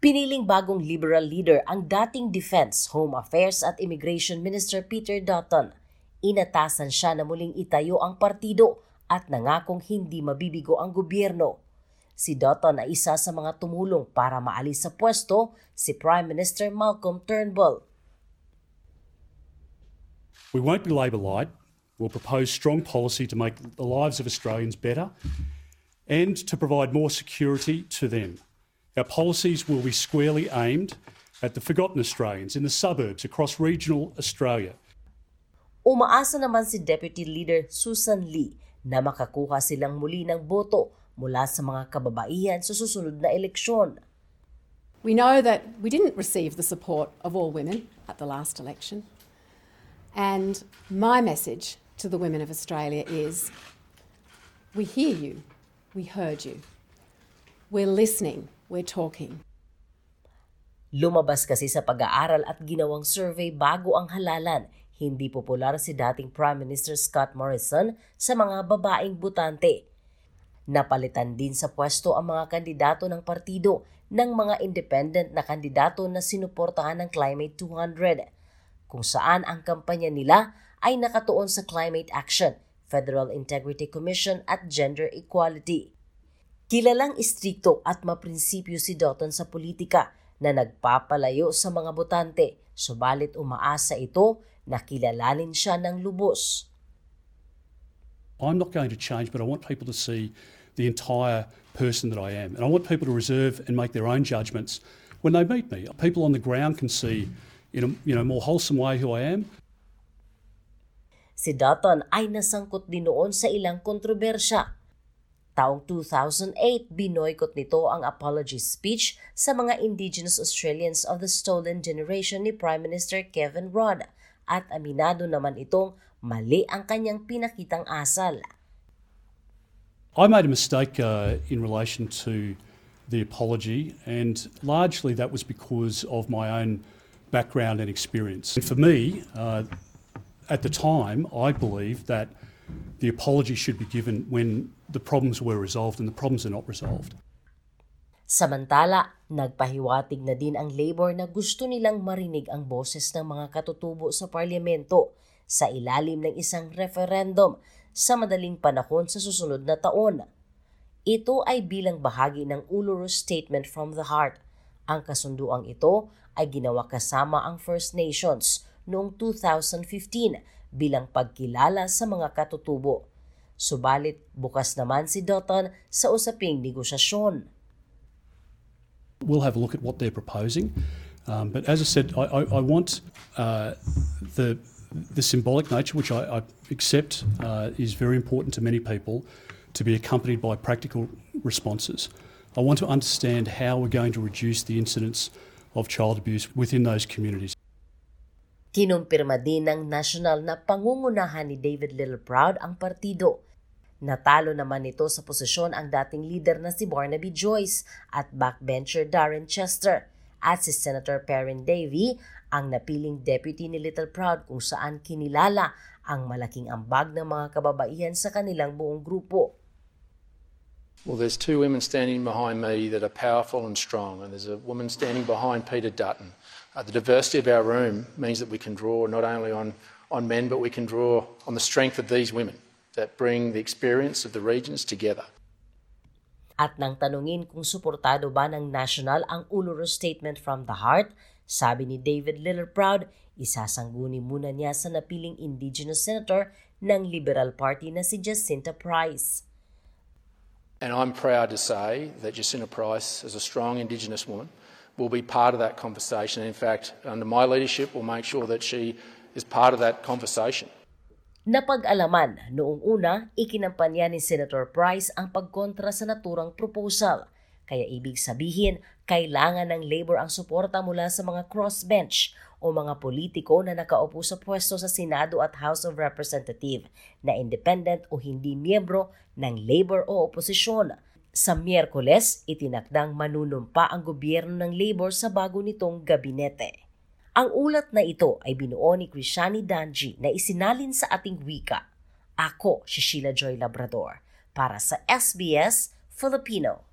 Piniling bagong Liberal leader ang dating Defense, Home Affairs at Immigration Minister Peter Dutton. Inatasan siya na muling itayo ang partido at nangakong hindi mabibigo ang gobyerno. Si Dutton ay isa sa mga tumulong para maalis sa pwesto si Prime Minister Malcolm Turnbull. We won't be Labor light. We'll propose strong policy to make the lives of Australians better and to provide more security to them. Our policies will be squarely aimed at the forgotten Australians in the suburbs across regional Australia. Umaasa naman si Deputy Leader Susan Lee na makakuha silang muli ng boto mula sa mga kababaihan sa susunod na eleksyon. We know that we didn't receive the support of all women at the last election. And my message to the women of Australia is, we hear you, we heard you, we're listening, we're talking. Lumabas kasi sa pag-aaral at ginawang survey bago ang halalan, hindi popular si dating Prime Minister Scott Morrison sa mga babaeng botante. Napalitan din sa pwesto ang mga kandidato ng partido ng mga independent na kandidato na sinuportahan ng Climate 200, kung saan ang kampanya nila ay nakatuon sa climate action, Federal Integrity Commission at gender equality. Kilalang istrikto at maprinsipyo si Dutton sa politika na nagpapalayo sa mga botante, subalit umaasa ito na kilalanin siya ng lubos. I'm not going to change, but I want people to see the entire person that I am. And I want people to reserve and make their own judgments when they meet me. People on the ground can see in a more wholesome way who I am. Si Dutton ay nasangkot din noon sa ilang kontrobersya. Taong 2008, binoykot nito ang apology speech sa mga Indigenous Australians of the Stolen Generation ni Prime Minister Kevin Rudd at aminado naman itong mali ang kanyang pinakitang asal. I made a mistake in relation to the apology, and largely that was because of my own background and experience. And for me, at the time, I believed that the apology should be given when the problems were resolved, and the problems are not resolved. Samantala, nagpahiwatig na din ang Labor na gusto nilang marinig ang boses ng mga katutubo sa parlamento sa ilalim ng isang referendum sa madaling panahon sa susunod na taon. Ito ay bilang bahagi ng Uluru Statement from the Heart. Ang kasunduang ito ay ginawa kasama ang First Nations noong 2015 bilang pagkilala sa mga katutubo. Subalit bukas naman si Dutton sa usaping negosasyon. We'll have a look at what they're proposing, but as I said, I want the symbolic nature, which I accept is very important to many people, to be accompanied by practical responses. I want to understand how we're going to reduce the incidence of child abuse within those communities. Kinumpirma din ng national na pangungunahan ni David Littleproud ang partido. Natalo naman nito sa posisyon ang dating leader na si Barnaby Joyce at backbencher Darren Chester at si Senator Perrin Davey ang napiling deputy ni Littleproud kung saan kinilala ang malaking ambag ng mga kababaihan sa kanilang buong grupo. Well, there's two women standing behind me that are powerful and strong, and there's a woman standing behind Peter Dutton. The diversity of our room means that we can draw not only on men, but we can draw on the strength of these women that bring the experience of the regions together. At nang tanungin kung suportado ba ng national ang Uluru Statement from the Heart, sabi ni David Littleproud, isasangguni muna niya sa napiling Indigenous Senator ng Liberal Party na si Jacinta Price. And I'm proud to say that Jacinta Price, as a strong Indigenous woman, will be part of that conversation. In fact, under my leadership, we'll make sure that she is part of that conversation. Napag-alaman, noong una, ikinampanya ni Senator Price ang pagkontra sa naturang proposal. Kaya ibig sabihin, kailangan ng Labor ang suporta mula sa mga crossbench o mga politiko na nakaupo sa pwesto sa Senado at House of Representatives na independent o hindi miyembro ng Labor o oposisyon. Sa Miyerkules, itinakdang manunumpa ang gobyerno ng Labor sa bago nitong gabinete. Ang ulat na ito ay binuo ni Krishani Danji na isinalin sa ating wika. Ako si Sheila Joy Labrador para sa SBS Filipino.